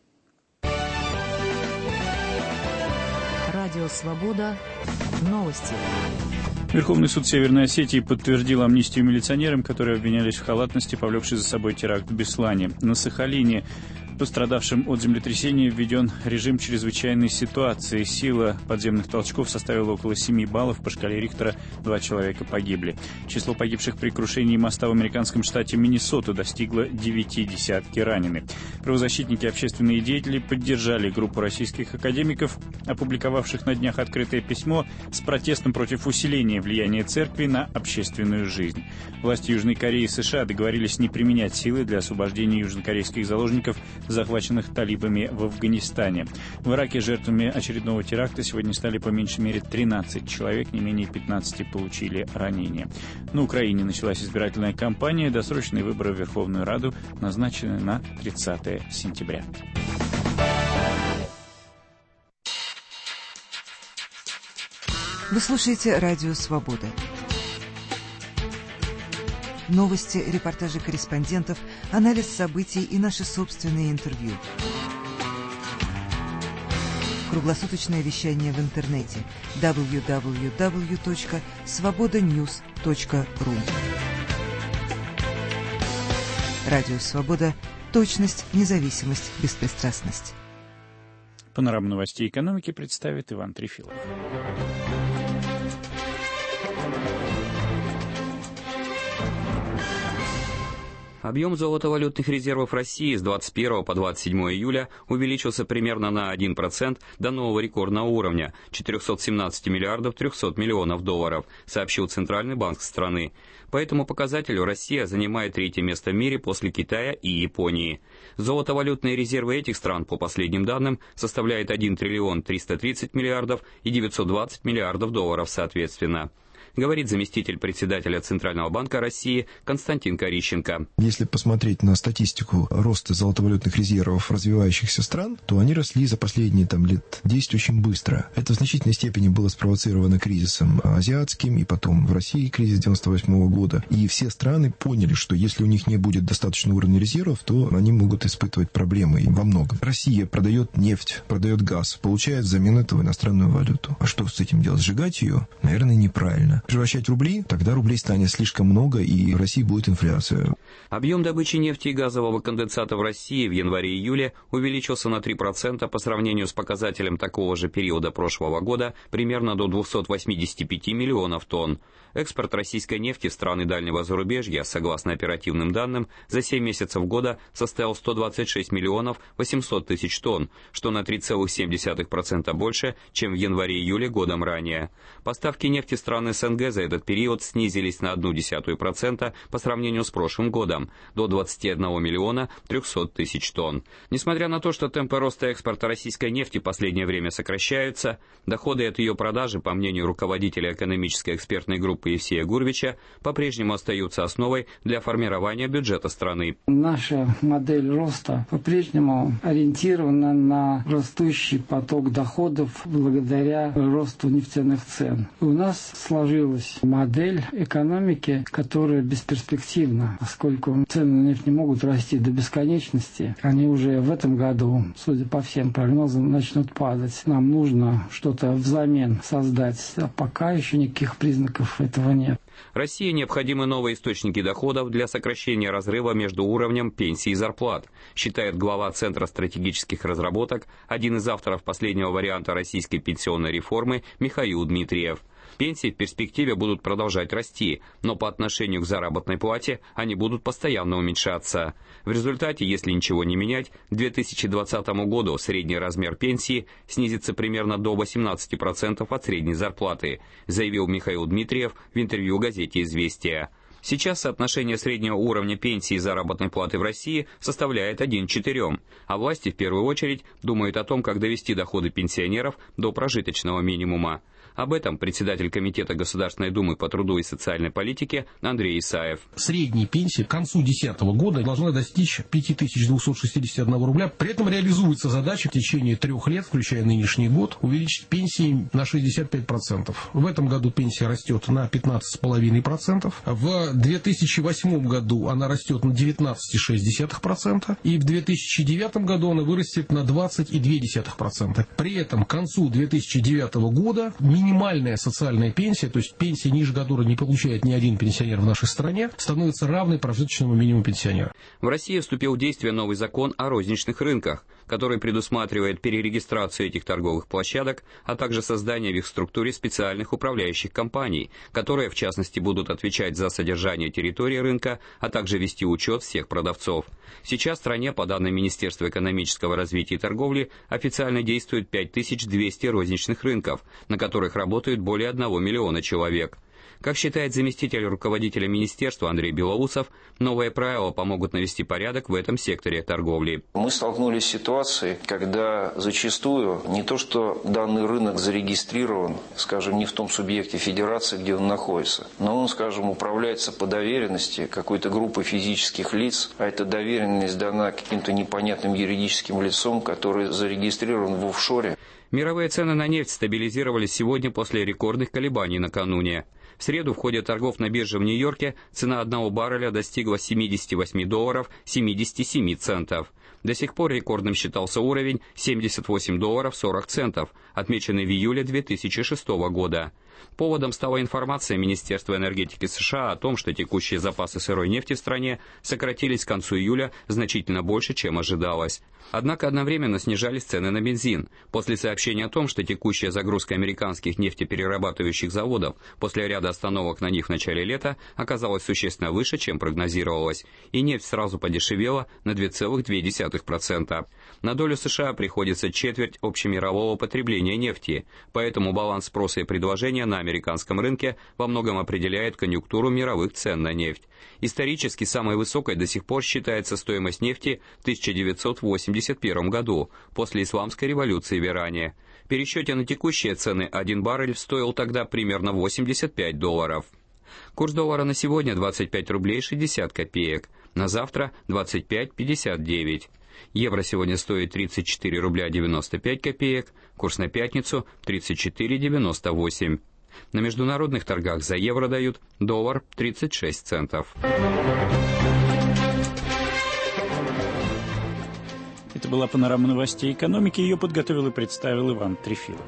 Радио «Свобода». Новости. Верховный суд Северной Осетии подтвердил амнистию милиционерам, которые обвинялись в халатности, повлекшей за собой теракт в Беслане. На Сахалине пострадавшим от землетрясения введен режим чрезвычайной ситуации. Сила подземных толчков составила около семи баллов. По шкале Рихтера два человека погибли. Число погибших при крушении моста в американском штате Миннесота достигло девяти десятки ранены. Правозащитники и общественные деятели поддержали группу российских академиков, опубликовавших на днях открытое письмо с протестом против усиления влияния церкви на общественную жизнь. Власти Южной Кореи и США договорились не применять силы для освобождения южнокорейских заложников, захваченных талибами в Афганистане. В Ираке жертвами очередного теракта сегодня стали по меньшей мере тринадцать человек, не менее пятнадцати получили ранения. На Украине началась избирательная кампания, досрочные выборы в Верховную Раду назначены на тридцатое сентября. Вы слушаете «Радио Свобода». Новости, репортажи корреспондентов, анализ событий и наши собственные интервью. Круглосуточное вещание в интернете дабл ю дабл ю дабл ю точка свобода ньюс точка ру. Радио «Свобода». Точность, независимость, беспристрастность. Панораму новостей экономики представит Иван Трефилов. Объем золотовалютных резервов России с двадцать первого по двадцать седьмое июля увеличился примерно на один процент до нового рекордного уровня – четыреста семнадцать миллиардов триста миллионов долларов, сообщил Центральный банк страны. По этому показателю Россия занимает третье место в мире после Китая и Японии. Золотовалютные резервы этих стран, по последним данным, составляют один триллион триста тридцать миллиардов и девятьсот двадцать миллиардов долларов соответственно. Говорит заместитель председателя Центрального банка России Константин Корищенко. Если посмотреть на статистику роста золотовалютных резервов развивающихся стран, то они росли за последние там, лет десять очень быстро. Это в значительной степени было спровоцировано кризисом азиатским, и потом в России кризис девяносто восьмого года. И все страны поняли, что если у них не будет достаточного уровня резервов, то они могут испытывать проблемы во многом. Россия продает нефть, продает газ, получает взамен этого иностранную валюту. А что с этим делать? Сжигать ее? Наверное, неправильно. Превращать рубли, тогда рублей станет слишком много, и в России будет инфляция. Объем добычи нефти и газового конденсата в России в январе-июле увеличился на три процента по сравнению с показателем такого же периода прошлого года, примерно до двухсот восьмидесяти пяти миллионов тонн. Экспорт российской нефти в страны дальнего зарубежья, согласно оперативным данным, за семь месяцев года составил сто двадцать шесть миллионов восемьсот тысяч тонн, что на три целых семь десятых процента больше, чем в январе-июле годом ранее. Поставки нефти стран СНГ за этот период снизились на одну десятую процента по сравнению с прошлым годом, до двадцати одного миллиона трехсот тысяч тонн. Несмотря на то, что темпы роста экспорта российской нефти в последнее время сокращаются, доходы от ее продажи, по мнению руководителя экономической экспертной группы Евсея Гурвича, по-прежнему остаются основой для формирования бюджета страны. Наша модель роста по-прежнему ориентирована на растущий поток доходов благодаря росту нефтяных цен. У нас сложилась модель экономики, которая бесперспективна, поскольку цены на нефть не могут расти до бесконечности. Они уже в этом году, судя по всем прогнозам, начнут падать. Нам нужно что-то взамен создать, а пока еще никаких признаков этого нет. России необходимы новые источники доходов для сокращения разрыва между уровнем пенсий и зарплат, считает глава Центра стратегических разработок, один из авторов последнего варианта российской пенсионной реформы Михаил Дмитриев. Пенсии в перспективе будут продолжать расти, но по отношению к заработной плате они будут постоянно уменьшаться. В результате, если ничего не менять, к две тысячи двадцатому году средний размер пенсии снизится примерно до восемнадцати процентов от средней зарплаты, заявил Михаил Дмитриев в интервью газете «Известия». Сейчас соотношение среднего уровня пенсии и заработной платы в России составляет один к четырем, а власти в первую очередь думают о том, как довести доходы пенсионеров до прожиточного минимума. Об этом председатель Комитета Государственной Думы по труду и социальной политике Андрей Исаев. Средняя пенсия к концу две тысячи десятого года должна достичь пять тысяч двести шестьдесят один рубля. При этом реализуется задача в течение трех лет, включая нынешний год, увеличить пенсии на шестьдесят пять процентов. В этом году пенсия растет на пятнадцать целых пять десятых процента. В две тысячи восьмом году она растет на девятнадцать целых шесть десятых процента. И в две тысячи девятом году она вырастет на двадцать целых две десятых процента. При этом к концу две тысячи девятого года минимальная социальная пенсия, то есть пенсия, ниже которой не получает ни один пенсионер в нашей стране, становится равной прожиточному минимуму пенсионера. В России вступил в действие новый закон о розничных рынках, который предусматривает перерегистрацию этих торговых площадок, а также создание в их структуре специальных управляющих компаний, которые, в частности, будут отвечать за содержание территории рынка, а также вести учет всех продавцов. Сейчас в стране, по данным Министерства экономического развития и торговли, официально действует пять тысяч двести розничных рынков, на которых работают более одного миллиона человек. Как считает заместитель руководителя министерства Андрей Белоусов, новые правила помогут навести порядок в этом секторе торговли. Мы столкнулись с ситуацией, когда зачастую не то, что данный рынок зарегистрирован, скажем, не в том субъекте федерации, где он находится, но он, скажем, управляется по доверенности какой-то группы физических лиц, а эта доверенность дана каким-то непонятным юридическим лицом, который зарегистрирован в офшоре. Мировые цены на нефть стабилизировались сегодня после рекордных колебаний накануне. В среду в ходе торгов на бирже в Нью-Йорке цена одного барреля достигла семьдесят восемь долларов семьдесят семь центов. До сих пор рекордным считался уровень семьдесят восемь долларов сорок центов, отмеченный в июле две тысячи шестого года. Поводом стала информация Министерства энергетики США о том, что текущие запасы сырой нефти в стране сократились к концу июля значительно больше, чем ожидалось. Однако одновременно снижались цены на бензин. После сообщения о том, что текущая загрузка американских нефтеперерабатывающих заводов после ряда остановок на них в начале лета оказалась существенно выше, чем прогнозировалось, и нефть сразу подешевела на два целых две десятых процента. На долю США приходится четверть общемирового потребления нефти, поэтому баланс спроса и предложения на американском рынке во многом определяет конъюнктуру мировых цен на нефть. Исторически самой высокой до сих пор считается стоимость нефти в тысяча девятьсот восемьдесят первом году, после исламской революции в Иране. В пересчете на текущие цены один баррель стоил тогда примерно восемьдесят пять долларов. Курс доллара на сегодня двадцать пять рублей шестьдесят копеек, на завтра двадцать пять пятьдесят девять. Евро сегодня стоит тридцать четыре рубля девяносто пять копеек, курс на пятницу тридцать четыре девяносто восемь. На международных торгах за евро дают доллар тридцать шесть центов. Это была панорама новостей экономики. Ее подготовил и представил Иван Трефилов.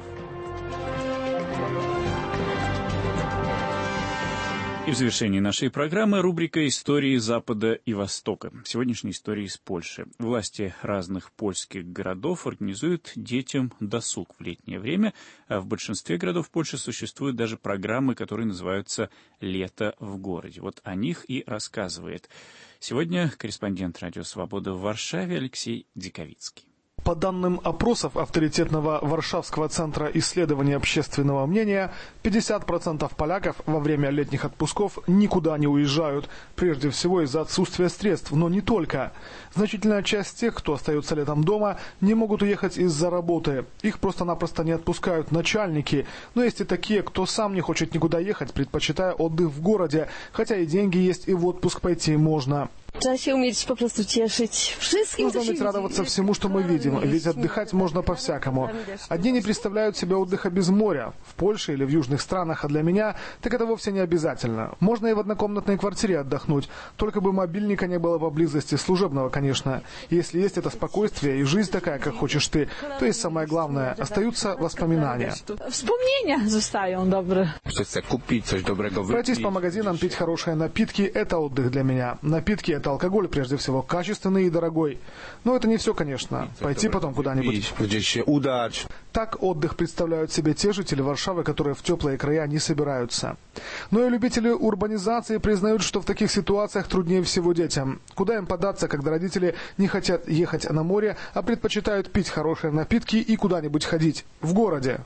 И в завершении нашей программы рубрика «Истории Запада и Востока». Сегодняшняя история из Польши. Власти разных польских городов организуют детям досуг в летнее время, а в большинстве городов Польши существуют даже программы, которые называются «Лето в городе». Вот о них и рассказывает сегодня корреспондент «Радио Свобода» в Варшаве Алексей Диковицкий. По данным опросов авторитетного Варшавского центра исследования общественного мнения, пятьдесят процентов поляков во время летних отпусков никуда не уезжают, прежде всего из-за отсутствия средств, но не только. Значительная часть тех, кто остается летом дома, не могут уехать из-за работы. Их просто-напросто не отпускают начальники, но есть и такие, кто сам не хочет никуда ехать, предпочитая отдых в городе, хотя и деньги есть, и в отпуск пойти можно. Нужно уметь радоваться всему, что мы видим, ведь отдыхать можно по-всякому. Одни не представляют себе отдыха без моря, в Польше или в южных странах, а для меня так это вовсе не обязательно. Можно и в однокомнатной квартире отдохнуть, только бы мобильника не было поблизости, служебного, конечно. Если есть это спокойствие и жизнь такая, как хочешь ты, то есть самое главное, остаются воспоминания. Вспомнения zostają dobre. Пройтись по магазинам, пить хорошие напитки – это отдых для меня. Напитки – это алкоголь, прежде всего, качественный и дорогой. Но это не все, конечно. Пойти потом куда-нибудь. Так отдых представляют себе те жители Варшавы, которые в теплые края не собираются. Но и любители урбанизации признают, что в таких ситуациях труднее всего детям. Куда им податься, когда родители не хотят ехать на море, а предпочитают пить хорошие напитки и куда-нибудь ходить. В городе.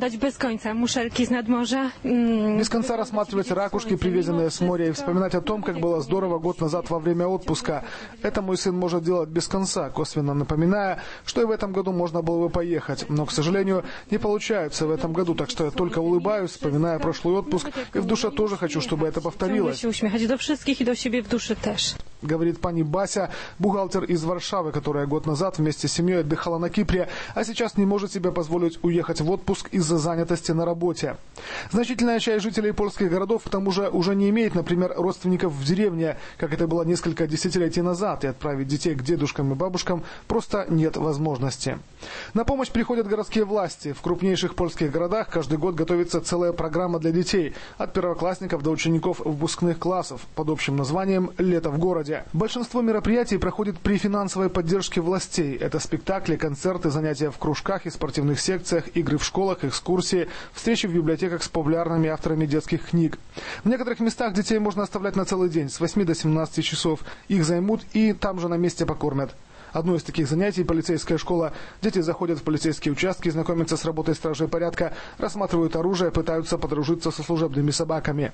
Без конца рассматривать ракушки, привезенные с моря, и вспоминать о том, как было здорово год назад во время отпуска. Это мой сын может делать без конца, косвенно напоминая, что и в этом году можно было бы поехать. Но, к сожалению, не получается в этом году, так что я только улыбаюсь, вспоминая прошлый отпуск, и в душе тоже хочу, чтобы это повторилось. Говорит пани Бася, бухгалтер из Варшавы, которая год назад вместе с семьей отдыхала на Кипре, а сейчас не может себе позволить уехать в отпуск из-за занятости на работе. Значительная часть жителей польских городов, к тому же, уже не имеет, например, родственников в деревне, как это было несколько десятилетий назад, и отправить детей к дедушкам и бабушкам просто нет возможности. На помощь приходят городские власти. В крупнейших польских городах каждый год готовится целая программа для детей, от первоклассников до учеников выпускных классов, под общим названием «Лето в городе». Большинство мероприятий проходит при финансовой поддержке властей. Это спектакли, концерты, занятия в кружках и спортивных секциях, игры в школах, экскурсии, встречи в библиотеках с популярными авторами детских книг. В некоторых местах детей можно оставлять на целый день, с восьми до семнадцати часов. Их займут и там же на месте покормят. Одно из таких занятий – полицейская школа. Дети заходят в полицейские участки, знакомятся с работой стражей порядка, рассматривают оружие, пытаются подружиться со служебными собаками.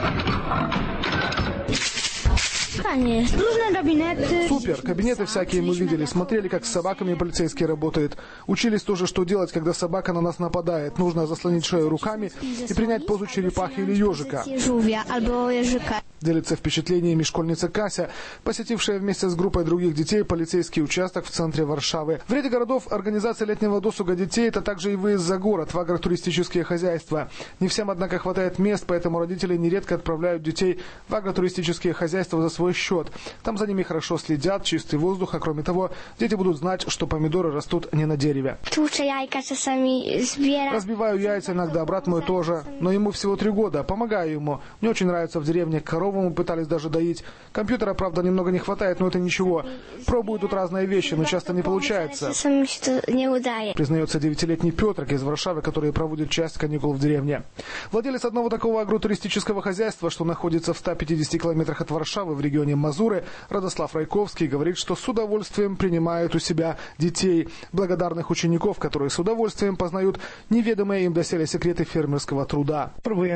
Супер! Кабинеты всякие мы видели, смотрели, как с собаками полицейские работают. Учились тоже, что делать, когда собака на нас нападает. Нужно заслонить шею руками и принять позу черепахи или ежика. Делится впечатлениями школьница Кася, посетившая вместе с группой других детей полицейский участок в центре Варшавы. В ряде городов организация летнего досуга детей – это также и выезд за город в агротуристические хозяйства. Не всем, однако, хватает мест, поэтому родители нередко отправляют детей в агротуристические хозяйства за свой счет. Там за ними хорошо следят, чистый воздух, а кроме того, дети будут знать, что помидоры растут не на дереве. Разбиваю яйца иногда, брат мой тоже, но ему всего три года, помогаю ему. Мне очень нравится в деревне, корову мы пытались даже доить. Компьютера, правда, немного не хватает, но это ничего. Пробую тут разные вещи, но часто не получается. Признается девятилетний Петр из Варшавы, который проводит часть каникул в деревне. Владелец одного такого агротуристического хозяйства, что находится в ста пятидесяти километрах от Варшавы в регионе Мазуры, Радослав Райковский, говорит, что с удовольствием принимают у себя детей, благодарных учеников, которые с удовольствием познают неведомые им доселе секреты фермерского труда.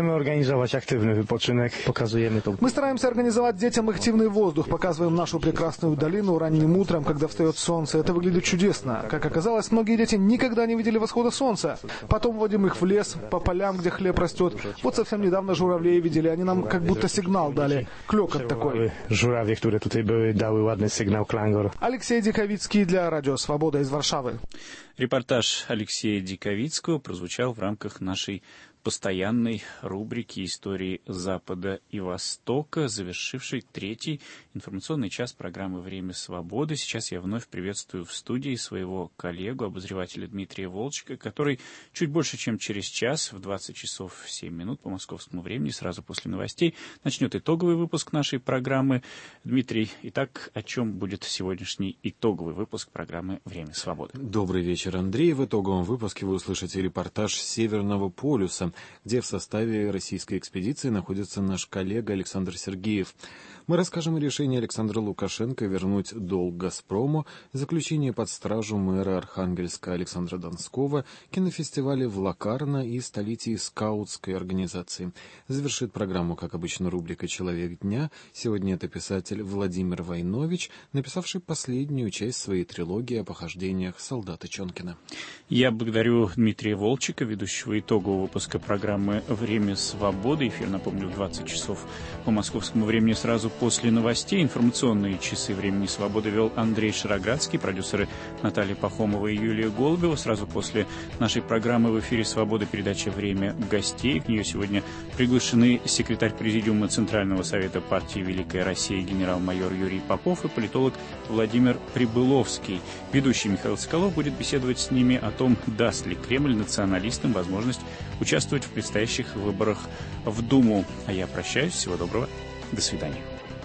Мы стараемся организовать детям активный воздух, показываем нашу прекрасную долину ранним утром, когда встает солнце. Это выглядит чудесно. Как оказалось, многие дети никогда не видели восхода солнца. Потом вводим их в лес, по полям, где хлеб растет. Вот совсем недавно журавлей видели, они нам как будто сигнал дали. Клёкот такой. Журавли, которые тут были, дали ладный сигнал клангор. Алексей Диковицкий для Радио Свобода из Варшавы. Репортаж Алексея Диковицкого прозвучал в рамках нашей постоянной рубрики «Истории Запада и Востока», завершившей третий информационный час программы «Время свободы». Сейчас я вновь приветствую в студии своего коллегу, обозревателя Дмитрия Волчика, который чуть больше, чем через час, в двадцать часов семь минут по московскому времени, сразу после новостей, начнет итоговый выпуск нашей программы. Дмитрий, итак, о чем будет сегодняшний итоговый выпуск программы «Время свободы»? Добрый вечер, Андрей. В итоговом выпуске вы услышите репортаж с Северного полюса, где в составе российской экспедиции находится наш коллега Александр Сергеев. Мы расскажем о решении Александра Лукашенко вернуть долг «Газпрому», заключение под стражу мэра Архангельска Александра Донского, кинофестивале в Локарно и столетии скаутской организации. Завершит программу, как обычно, рубрика «Человек дня». Сегодня это писатель Владимир Войнович, написавший последнюю часть своей трилогии о похождениях солдата Чонкина. Я благодарю Дмитрия Волчика, ведущего итогового выпуска программы «Время свободы». Эфир, напомню, в двадцать часов по московскому времени сразу после новостей. Информационные часы «Времени свободы» вел Андрей Шароградский, продюсеры Наталья Пахомова и Юлия Голубева. Сразу после нашей программы в эфире «Свобода» передача «Время гостей». В нее сегодня приглашены секретарь Президиума Центрального совета партии «Великая Россия» генерал-майор Юрий Попов и политолог Владимир Прибыловский. Ведущий Михаил Соколов будет беседовать с ними о том, даст ли Кремль националистам возможность участвовать в предстоящих выборах в Думу. А я прощаюсь. Всего доброго. До свидания.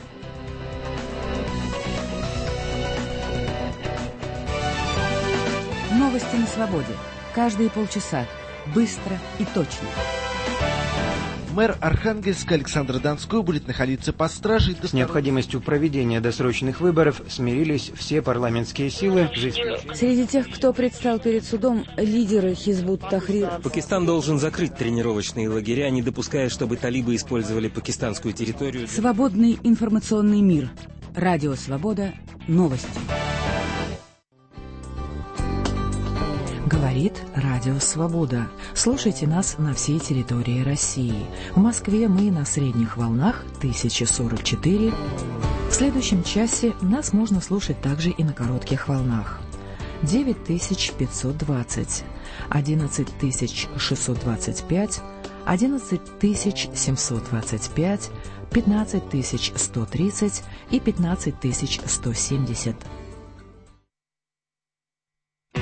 Новости на свободе. Каждые полчаса. Быстро и точно. Мэр Архангельска Александр Донской будет находиться под стражей. С необходимостью проведения досрочных выборов смирились все парламентские силы. Среди тех, кто предстал перед судом, лидеры Хизбут-Тахрир. Пакистан должен закрыть тренировочные лагеря, не допуская, чтобы талибы использовали пакистанскую территорию. Свободный информационный мир. Радио Свобода. Новости. Говорит Радио Свобода. Слушайте нас на всей территории России. В Москве мы на средних волнах тысяча сорок четыре. В следующем часе нас можно слушать также и на коротких волнах. девять тысяч пятьсот двадцать, одиннадцать тысяч шестьсот двадцать пять, одиннадцать тысяч семьсот двадцать пять, пятнадцать тысяч сто тридцать и пятнадцать тысяч сто семьдесят.